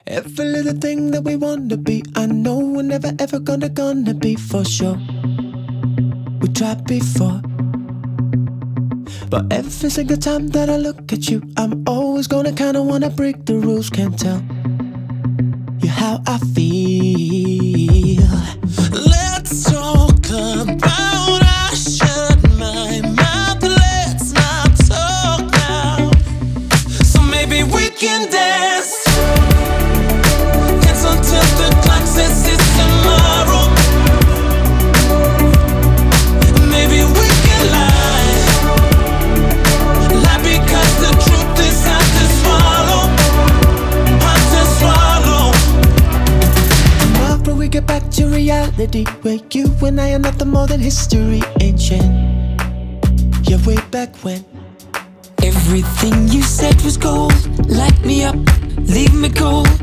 Every little thing that we wanna be, I know we're never ever gonna be for sure. We tried before, but every single time that I look at you, I'm always gonna kinda wanna break the rules. Can't tell you how I feel. Let's talk about I shut my mouth. Let's not talk now. So maybe we can dance. Dance until the clock says it's tomorrow. Maybe we can lie. Lie because the truth is hard to swallow. Hard to swallow. After we get back to reality, where you and I are nothing more than history, ancient. Yeah, way back when everything you said was gold. Light me up, leave me cold.